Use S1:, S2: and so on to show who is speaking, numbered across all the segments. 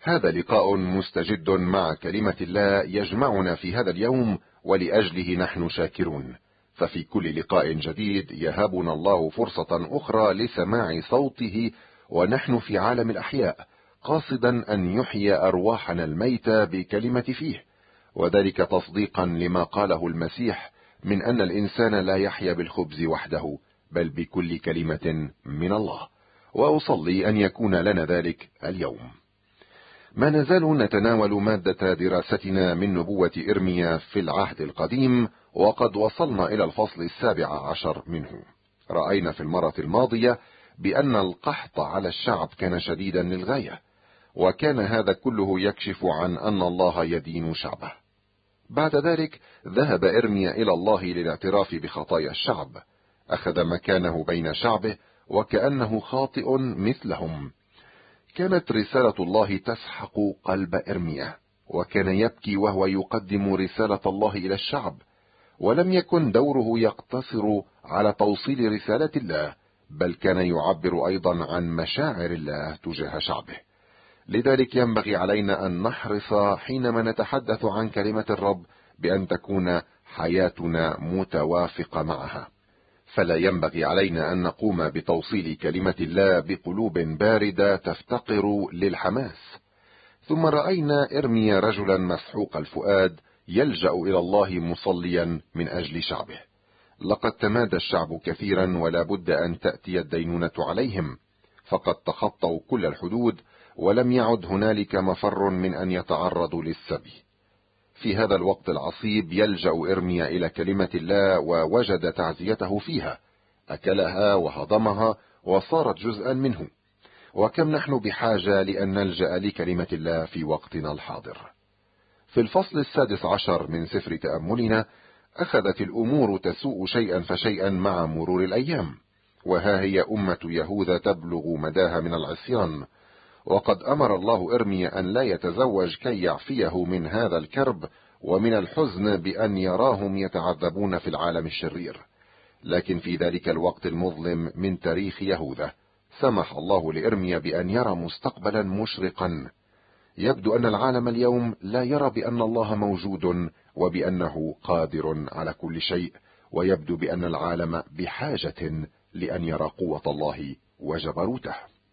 S1: هذا لقاء مستجد مع كلمة الله يجمعنا في هذا اليوم، ولأجله نحن شاكرون. ففي كل لقاء جديد يهبنا الله فرصة أخرى لسماع صوته ونحن في عالم الأحياء، قاصدا أن يحيي أرواحنا الميتة بكلمة فيه، وذلك تصديقا لما قاله المسيح من أن الإنسان لا يحيا بالخبز وحده بل بكل كلمة من الله. وأصلي أن يكون لنا ذلك اليوم. ما نزال نتناول مادة دراستنا من نبوة إرميا في العهد القديم، وقد وصلنا إلى الفصل 17 منه. رأينا في المرة الماضية بأن القحط على الشعب كان شديدا للغاية، وكان هذا كله يكشف عن أن الله يدين شعبه. بعد ذلك ذهب إرميا إلى الله للاعتراف بخطايا الشعب، أخذ مكانه بين شعبه وكأنه خاطئ مثلهم. كانت رسالة الله تسحق قلب إرميا، وكان يبكي وهو يقدم رسالة الله إلى الشعب، ولم يكن دوره يقتصر على توصيل رسالة الله، بل كان يعبر أيضا عن مشاعر الله تجاه شعبه. لذلك ينبغي علينا أن نحرص حينما نتحدث عن كلمة الرب بأن تكون حياتنا متوافقة معها. فلا ينبغي علينا أن نقوم بتوصيل كلمة الله بقلوب باردة تفتقر للحماس. ثم رأينا إرميا رجلا مسحوق الفؤاد يلجأ إلى الله مصليا من أجل شعبه. لقد تمادى الشعب كثيرا، ولا بد أن تأتي الدينونة عليهم، فقد تخطوا كل الحدود، ولم يعد هنالك مفر من أن يتعرضوا للسبي. في هذا الوقت العصيب يلجأ إرميا إلى كلمة الله، ووجد تعزيته فيها، أكلها وهضمها وصارت جزءا منه. وكم نحن بحاجة لأن نلجأ لكلمة الله في وقتنا الحاضر. في الفصل 16 من سفر تأملنا أخذت الأمور تسوء شيئا فشيئا مع مرور الأيام، وها هي أمة يهوذا تبلغ مداها من العصيان، وقد أمر الله إرميا أن لا يتزوج كي يعفيه من هذا الكرب ومن الحزن بأن يراهم يتعذبون في العالم الشرير. لكن في ذلك الوقت المظلم من تاريخ يهوذا سمح الله لإرميا بأن يرى مستقبلا مشرقا. يبدو أن العالم اليوم لا يرى بأن الله موجود وبأنه قادر على كل شيء، ويبدو بأن العالم بحاجة لأن يرى قوة الله وجبروته.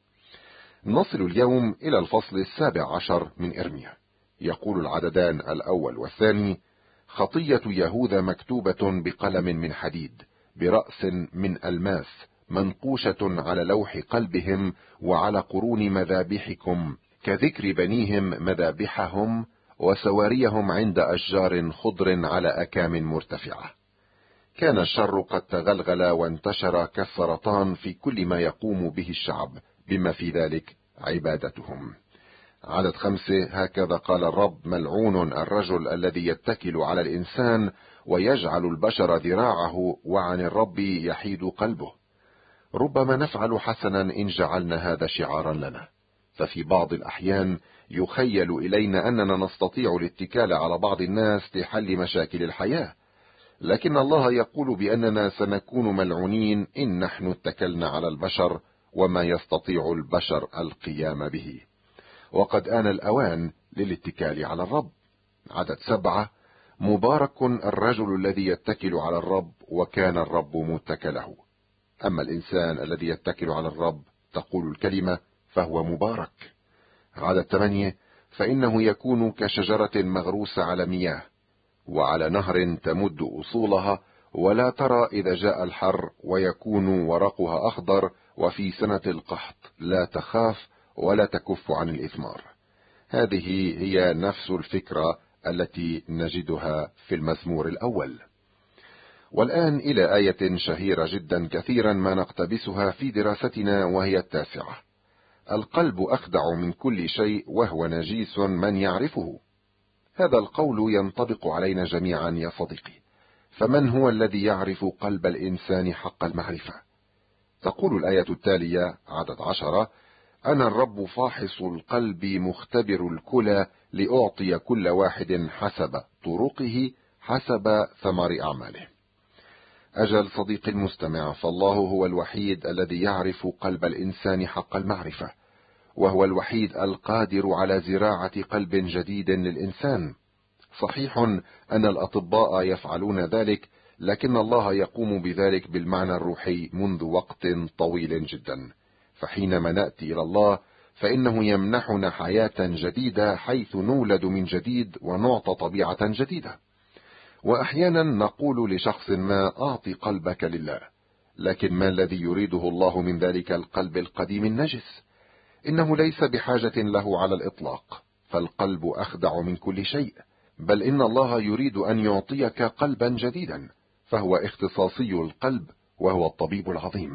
S1: نصل اليوم إلى الفصل 17 من إرميا. يقول العددان الأول والثاني: خطية يهوذا مكتوبة بقلم من حديد، برأس من ألماس، منقوشة على لوح قلبهم وعلى قرون مذابحكم، كذكر بنيهم مذابحهم وسواريهم عند أشجار خضر على أكام مرتفعة. كان الشر قد تغلغل وانتشر كالسرطان في كل ما يقوم به الشعب، بما في ذلك عبادتهم. عدد 5: هكذا قال الرب: ملعون الرجل الذي يتكل على الإنسان ويجعل البشر ذراعه، وعن الرب يحيد قلبه. ربما نفعل حسنا إن جعلنا هذا شعارا لنا، ففي بعض الأحيان يخيل إلينا أننا نستطيع الاتكال على بعض الناس لحل مشاكل الحياة، لكن الله يقول بأننا سنكون ملعونين إن نحن اتكلنا على البشر وما يستطيع البشر القيام به. وقد آن الأوان للاتكال على الرب. عدد 7: مبارك الرجل الذي يتكل على الرب، وكان الرب متكله. أما الإنسان الذي يتكل على الرب، تقول الكلمة، فهو مبارك. عدد 8: فإنه يكون كشجرة مغروسة على مياه، وعلى نهر تمد أصولها، ولا ترى إذا جاء الحر، ويكون ورقها أخضر، وفي سنة القحط لا تخاف ولا تكف عن الإثمار. هذه هي نفس الفكرة التي نجدها في المزمور الأول. والآن إلى آية شهيرة جدا كثيرا ما نقتبسها في دراستنا، وهي 9: القلب أخدع من كل شيء، وهو نجيس من يعرفه. هذا القول ينطبق علينا جميعا يا صديقي، فمن هو الذي يعرف قلب الإنسان حق المعرفة؟ تقول الآية التالية عدد 10: أنا الرب فاحص القلب مختبر الكلى، لأعطي كل واحد حسب طرقه حسب ثمر أعماله. أجل صديقي المستمع، فالله هو الوحيد الذي يعرف قلب الإنسان حق المعرفة، وهو الوحيد القادر على زراعة قلب جديد للإنسان. صحيح أن الأطباء يفعلون ذلك، لكن الله يقوم بذلك بالمعنى الروحي منذ وقت طويل جدا. فحينما نأتي إلى الله فإنه يمنحنا حياة جديدة، حيث نولد من جديد ونعطى طبيعة جديدة. وأحيانا نقول لشخص ما: أعطي قلبك لله. لكن ما الذي يريده الله من ذلك القلب القديم النجس؟ إنه ليس بحاجة له على الإطلاق، فالقلب أخدع من كل شيء، بل إن الله يريد أن يعطيك قلبا جديدا، فهو اختصاصي القلب وهو الطبيب العظيم.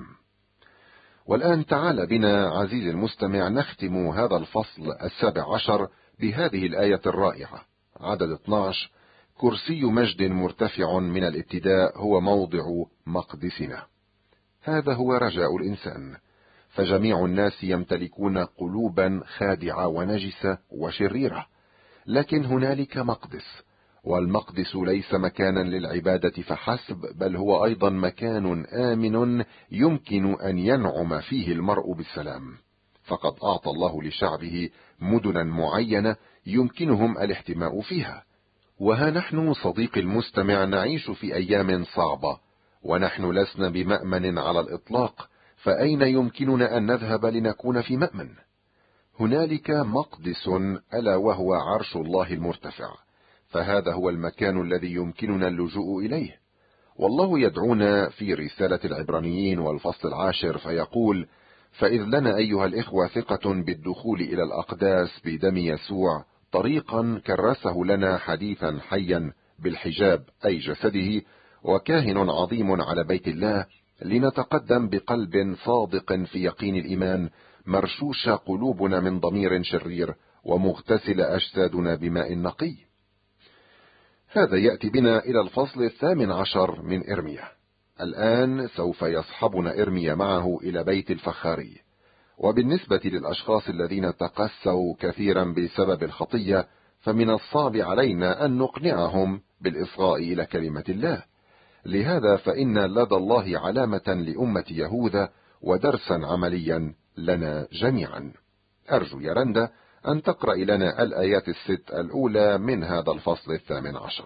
S1: والآن تعال بنا عزيزي المستمع نختم هذا الفصل 17 بهذه الآية الرائعة، عدد 12: كرسي مجد مرتفع من الابتداء هو موضع مقدسنا. هذا هو رجاء الإنسان، فجميع الناس يمتلكون قلوبا خادعة ونجسة وشريرة، لكن هنالك مقدس، والمقدس ليس مكانا للعبادة فحسب، بل هو أيضا مكان آمن يمكن أن ينعم فيه المرء بالسلام. فقد أعطى الله لشعبه مدنا معينة يمكنهم الاحتماء فيها. وها نحن صديقي المستمع نعيش في أيام صعبة، ونحن لسنا بمأمن على الإطلاق، فأين يمكننا أن نذهب لنكون في مأمن؟ هنالك مقدس ألا وهو عرش الله المرتفع، فهذا هو المكان الذي يمكننا اللجوء إليه. والله يدعونا في رسالة العبرانيين والفصل 10 فيقول: فإذ لنا أيها الإخوة ثقة بالدخول إلى الأقداس بدم يسوع، طريقا كرسه لنا حديثا حيا بالحجاب أي جسده، وكاهن عظيم على بيت الله، لنتقدم بقلب صادق في يقين الإيمان، مرشوش قلوبنا من ضمير شرير، ومغتسل أجسادنا بماء نقي. هذا يأتي بنا إلى الفصل 18 من إرميا. الآن سوف يصحبنا إرميا معه إلى بيت الفخاري. وبالنسبة للأشخاص الذين تقسوا كثيرا بسبب الخطية، فمن الصعب علينا أن نقنعهم بالإصغاء إلى كلمة الله. لهذا فإن لدى الله علامة لأمة يهوذا ودرسا عمليا لنا جميعا. أرجو يا رندا أن تقرأ لنا الآيات 6 الأولى من هذا الفصل 18.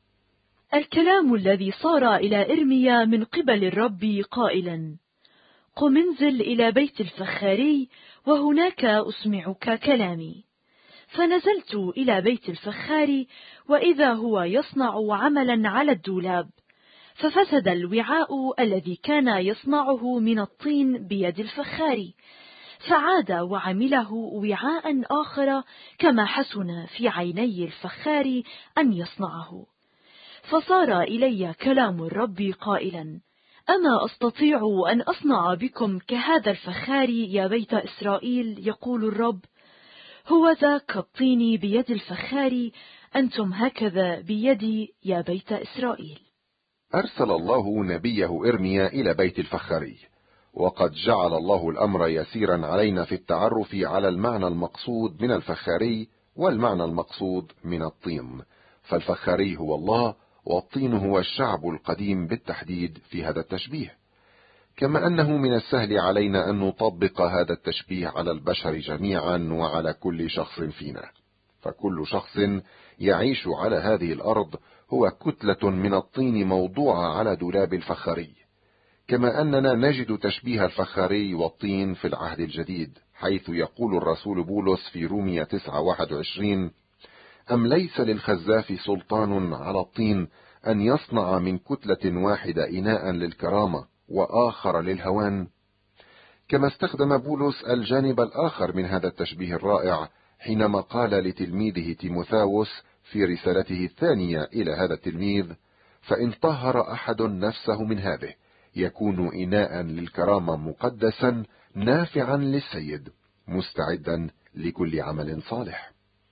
S2: الكلام الذي صار إلى إرميا من قبل الرب قائلا: قم انزل إلى بيت الفخاري، وهناك أسمعك كلامي. فنزلت إلى بيت الفخاري، وإذا هو يصنع عملا على الدولاب، ففسد الوعاء الذي كان يصنعه من الطين بيد الفخاري، فعاد وعمله وعاء آخر كما حسن في عيني الفخاري أن يصنعه. فصار إلي كلام الرب قائلا: أما أستطيع أن أصنع بكم كهذا الفخاري يا بيت إسرائيل؟ يقول الرب. هو ذا كالطين بيد الفخاري، أنتم هكذا بيدي يا بيت إسرائيل.
S1: أرسل الله نبيه إرميا إلى بيت الفخاري، وقد جعل الله الأمر يسيرا علينا في التعرف على المعنى المقصود من الفخاري والمعنى المقصود من الطين. فالفخاري هو الله، والطين هو الشعب القديم بالتحديد في هذا التشبيه. كما أنه من السهل علينا أن نطبق هذا التشبيه على البشر جميعا وعلى كل شخص فينا، فكل شخص يعيش على هذه الأرض هو كتلة من الطين موضوعة على دولاب الفخاري. كما أننا نجد تشبيه الفخاري والطين في العهد الجديد، حيث يقول الرسول بولس في رومية 9:21: أم ليس للخزاف سلطان على الطين أن يصنع من كتلة واحدة إناء للكرامة وآخر للهوان؟ كما استخدم بولس الجانب الآخر من هذا التشبيه الرائع حينما قال لتلميذه تيموثاوس في رسالته الثانية إلى هذا التلميذ: فإن طهر أحد نفسه من هذه يكون إناء للكرامة مقدسا نافعا للسيد مستعدا لكل عمل صالح.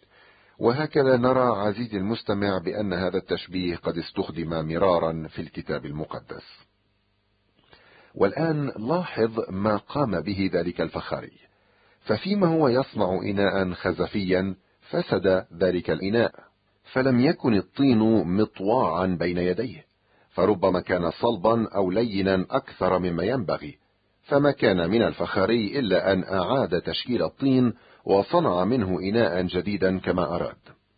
S1: وهكذا نرى عزيزي المستمع بأن هذا التشبيه قد استخدم مرارا في الكتاب المقدس. والآن لاحظ ما قام به ذلك الفخاري. ففيما هو يصنع إناء خزفيا فسد ذلك الإناء، فلم يكن الطين مطواعا بين يديه، فربما كان صلبا أو لينا أكثر مما ينبغي، فما كان من الفخاري إلا أن أعاد تشكيل الطين وصنع منه إناء جديدا كما أراد.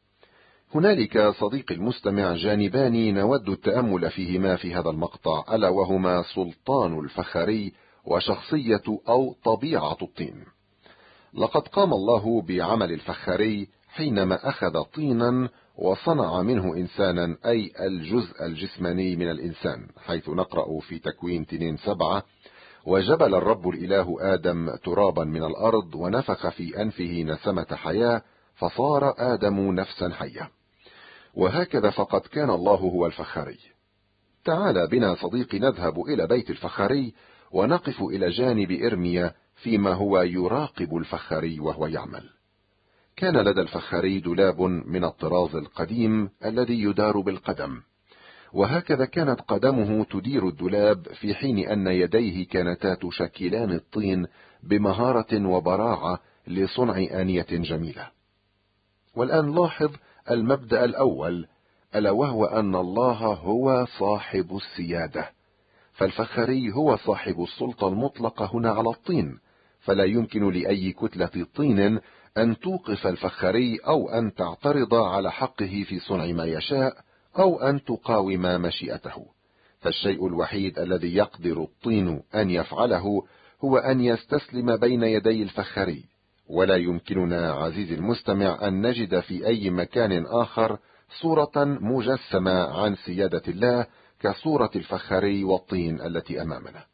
S1: هنالك صديقي المستمع جانبان نود التأمل فيهما في هذا المقطع، ألا وهما سلطان الفخاري وشخصية أو طبيعة الطين. لقد قام الله بعمل الفخاري حينما أخذ طينا وصنع منه إنسانا، أي الجزء الجسماني من الإنسان، حيث نقرأ في تكوين 2:7: وجبل الرب الإله آدم ترابا من الأرض ونفخ في أنفه نسمة حياة فصار آدم نفسا حية. وهكذا فقد كان الله هو الفخاري. تعال بنا صديقي نذهب إلى بيت الفخاري ونقف إلى جانب إرميا فيما هو يراقب الفخاري وهو يعمل. كان لدى الفخاري دولاب من الطراز القديم الذي يدار بالقدم، وهكذا كانت قدمه تدير الدولاب، في حين أن يديه كانتا تشكلان الطين بمهارة وبراعة لصنع آنية جميلة. والآن لاحظ المبدأ الأول، ألا وهو أن الله هو صاحب السيادة، فالفخاري هو صاحب السلطة المطلقة هنا على الطين، فلا يمكن لأي كتلة طين أن توقف الفخاري أو أن تعترض على حقه في صنع ما يشاء أو أن تقاوم مشيئته. فالشيء الوحيد الذي يقدر الطين أن يفعله هو أن يستسلم بين يدي الفخاري، ولا يمكننا عزيزي المستمع أن نجد في أي مكان آخر صورة مجسمة عن سيادة الله كصورة الفخاري والطين التي أمامنا.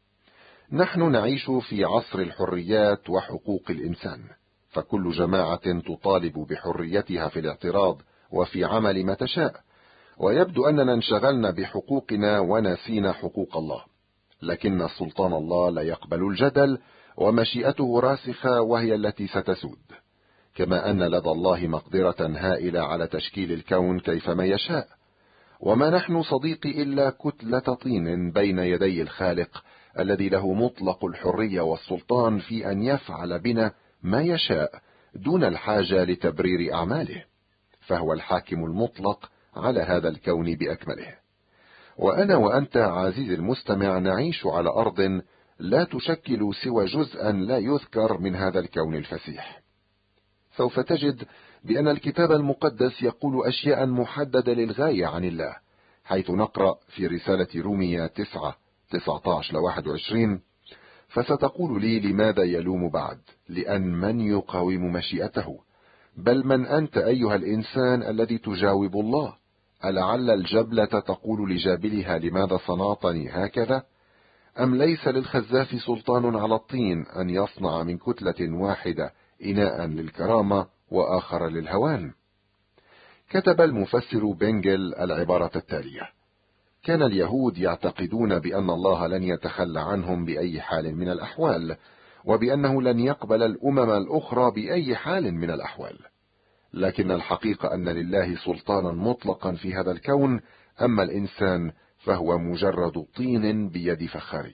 S1: نحن نعيش في عصر الحريات وحقوق الإنسان، فكل جماعة تطالب بحريتها في الاعتراض وفي عمل ما تشاء، ويبدو أننا انشغلنا بحقوقنا ونسينا حقوق الله. لكن سلطان الله لا يقبل الجدل، ومشيئته راسخة وهي التي ستسود، كما أن لدى الله مقدرة هائلة على تشكيل الكون كيفما يشاء. وما نحن صديقي إلا كتلة طين بين يدي الخالق الذي له مطلق الحرية والسلطان في أن يفعل بنا ما يشاء دون الحاجة لتبرير أعماله، فهو الحاكم المطلق على هذا الكون بأكمله. وأنا وأنت عزيزي المستمع نعيش على أرض لا تشكل سوى جزءا لا يذكر من هذا الكون الفسيح. سوف تجد بأن الكتاب المقدس يقول أشياء محددة للغاية عن الله، حيث نقرأ في رسالة رومية 9:19-21: فستقول لي لماذا يلوم بعد؟ لأن من يقاوم مشيئته؟ بل من أنت أيها الإنسان الذي تجاوب الله؟ ألعل الجبلة تقول لجابلها لماذا صنعتني هكذا؟ أم ليس للخزاف سلطان على الطين أن يصنع من كتلة واحدة إناء للكرامة وآخر للهوان؟ كتب المفسر بنجل العبارة التالية: كان اليهود يعتقدون بأن الله لن يتخلى عنهم بأي حال من الأحوال، وبأنه لن يقبل الأمم الأخرى بأي حال من الأحوال. لكن الحقيقة أن لله سلطانا مطلقا في هذا الكون، أما الإنسان فهو مجرد طين بيد فخاري.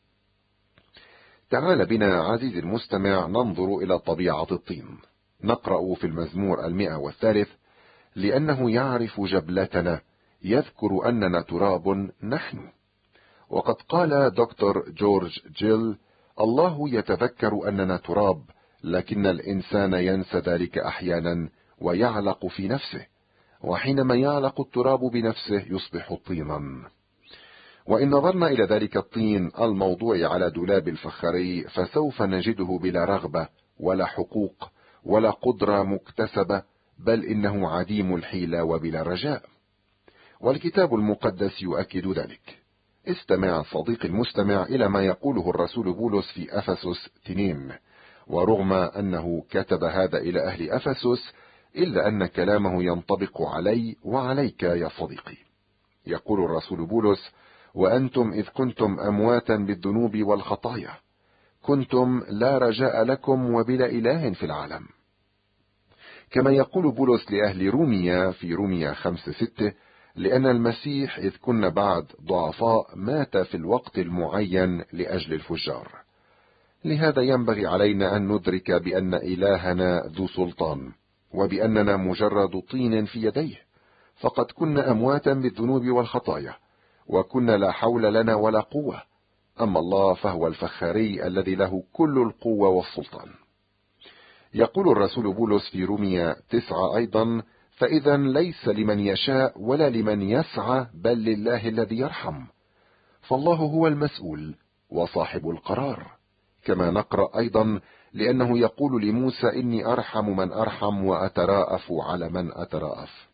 S1: تعال بنا عزيزي المستمع ننظر إلى طبيعة الطين. نقرأ في المزمور 103: لأنه يعرف جبلتنا، يذكر أننا تراب نحن. وقد قال دكتور جورج جيل: الله يتذكر أننا تراب، لكن الإنسان ينسى ذلك أحيانا ويعلق في نفسه، وحينما يعلق التراب بنفسه يصبح طينا. وإن نظرنا إلى ذلك الطين الموضوع على دولاب الفخاري فسوف نجده بلا رغبة ولا حقوق ولا قدرة مكتسبة، بل إنه عديم الحيلة وبلا رجاء. والكتاب المقدس يؤكد ذلك. استمع صديقي المستمع إلى ما يقوله الرسول بولس في أفسس 2. ورغم أنه كتب هذا إلى أهل أفسس، إلا أن كلامه ينطبق علي وعليك يا صديقي. يقول الرسول بولس: وأنتم إذ كنتم أمواتا بالذنوب والخطايا كنتم لا رجاء لكم وبلا إله في العالم. كما يقول بولس لأهل روميا في روميا 5:6: لأن المسيح إذ كنا بعد ضعفاء مات في الوقت المعين لأجل الفجار. لهذا ينبغي علينا أن ندرك بأن إلهنا ذو سلطان، وبأننا مجرد طين في يديه، فقد كنا أمواتا بالذنوب والخطايا، وكنا لا حول لنا ولا قوة، أما الله فهو الفخاري الذي له كل القوة والسلطان. يقول الرسول بولس في رومية 9 أيضا: فإذا ليس لمن يشاء ولا لمن يسعى، بل لله الذي يرحم، فالله هو المسؤول وصاحب القرار. كما نقرأ أيضا: لأنه يقول لموسى: إني أرحم من أرحم وأتراءف على من أتراءف.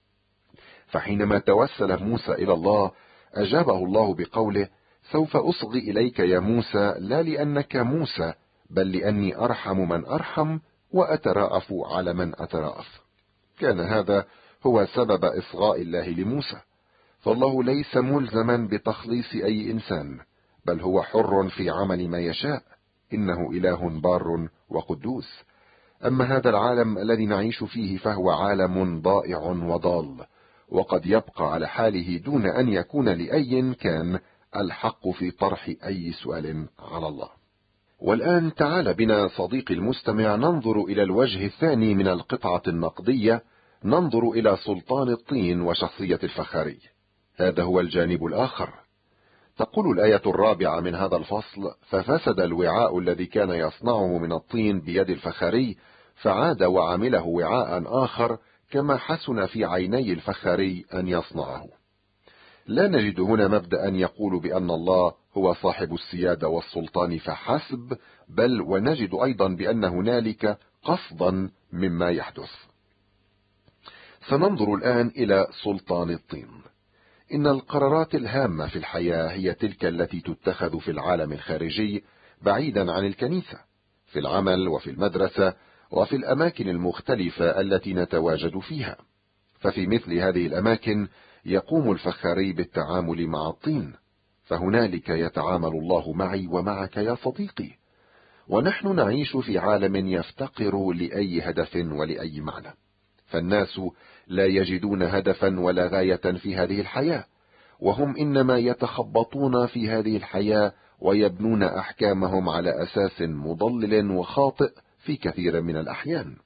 S1: فحينما توسل موسى إلى الله، أجابه الله بقوله: سوف أصغي إليك يا موسى، لا لأنك موسى، بل لأني أرحم من أرحم وأتراءف على من أتراءف. كان هذا هو سبب إصغاء الله لموسى، فالله ليس ملزما بتخليص أي إنسان، بل هو حر في عمل ما يشاء، إنه إله بار وقدوس. أما هذا العالم الذي نعيش فيه فهو عالم ضائع وضال، وقد يبقى على حاله دون أن يكون لأي كان الحق في طرح أي سؤال على الله. والآن تعال بنا صديقي المستمع ننظر إلى الوجه الثاني من القطعة النقدية، ننظر إلى سلطان الطين وشخصية الفخاري. هذا هو الجانب الآخر. تقول الآية 4 من هذا الفصل: ففسد الوعاء الذي كان يصنعه من الطين بيد الفخاري، فعاد وعمله وعاء آخر، كما حسن في عيني الفخاري أن يصنعه. لا نجد هنا مبدأ يقول بأن الله هو صاحب السيادة والسلطان فحسب، بل ونجد أيضا بأن هنالك قصدا مما يحدث. سننظر الآن إلى سلطان الطين. إن القرارات الهامة في الحياة هي تلك التي تتخذ في العالم الخارجي بعيدا عن الكنيسة، في العمل وفي المدرسة وفي الأماكن المختلفة التي نتواجد فيها. ففي مثل هذه الأماكن يقوم الفخاري بالتعامل مع الطين، فهنالك يتعامل الله معي ومعك يا صديقي. ونحن نعيش في عالم يفتقر لأي هدف ولأي معنى، فالناس لا يجدون هدفا ولا غاية في هذه الحياة، وهم إنما يتخبطون في هذه الحياة ويبنون أحكامهم على أساس مضلل وخاطئ في كثير من الأحيان.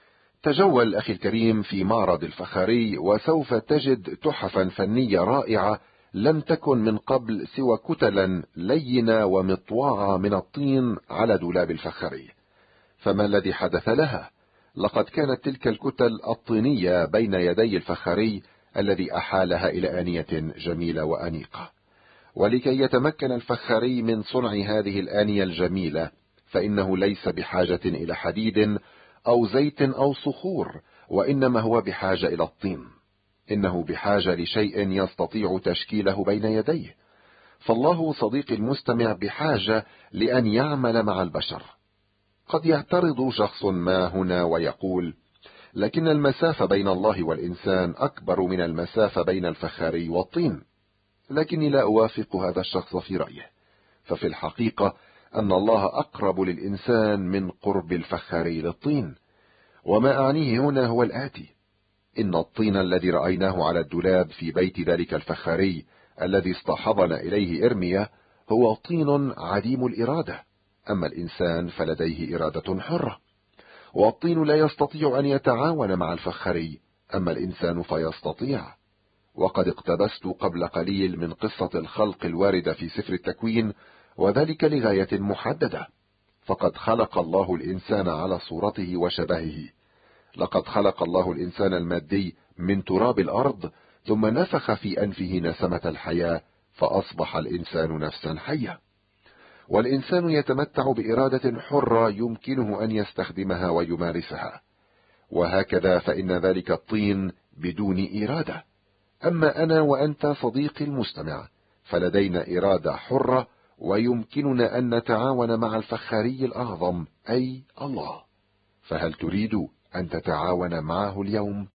S1: تجول أخي الكريم في معرض الفخاري، وسوف تجد تحفا فنية رائعة لم تكن من قبل سوى كتلا لينة ومطوعة من الطين على دولاب الفخاري. فما الذي حدث لها؟ لقد كانت تلك الكتل الطينية بين يدي الفخاري الذي أحالها إلى آنية جميلة وأنيقة. ولكي يتمكن الفخاري من صنع هذه الآنية الجميلة، فإنه ليس بحاجة إلى حديد أو زيت أو صخور، وإنما هو بحاجة إلى الطين. إنه بحاجة لشيء يستطيع تشكيله بين يديه. فالله صديقي المستمع بحاجة لأن يعمل مع البشر. قد يعترض شخص ما هنا ويقول: لكن المسافة بين الله والإنسان أكبر من المسافة بين الفخاري والطين. لكني لا أوافق هذا الشخص في رأيه، ففي الحقيقة أن الله أقرب للإنسان من قرب الفخاري للطين. وما أعنيه هنا هو الآتي: إن الطين الذي رأيناه على الدولاب في بيت ذلك الفخاري الذي اصطحبنا إليه إرميا هو طين عديم الإرادة، أما الإنسان فلديه إرادة حرة. والطين لا يستطيع أن يتعاون مع الفخاري، أما الإنسان فيستطيع. وقد اقتبست قبل قليل من قصة الخلق الواردة في سفر التكوين، وذلك لغاية محددة. فقد خلق الله الإنسان على صورته وشبهه. لقد خلق الله الإنسان المادي من تراب الأرض، ثم نفخ في أنفه نسمة الحياة، فأصبح الإنسان نفسا حية. والإنسان يتمتع بإرادة حرة يمكنه أن يستخدمها ويمارسها. وهكذا فإن ذلك الطين بدون إرادة. أما أنا وأنت صديقي المستمع فلدينا إرادة حرة، ويمكننا أن نتعاون مع الفخاري الأعظم أي الله. فهل تريد أن تتعاون معه اليوم؟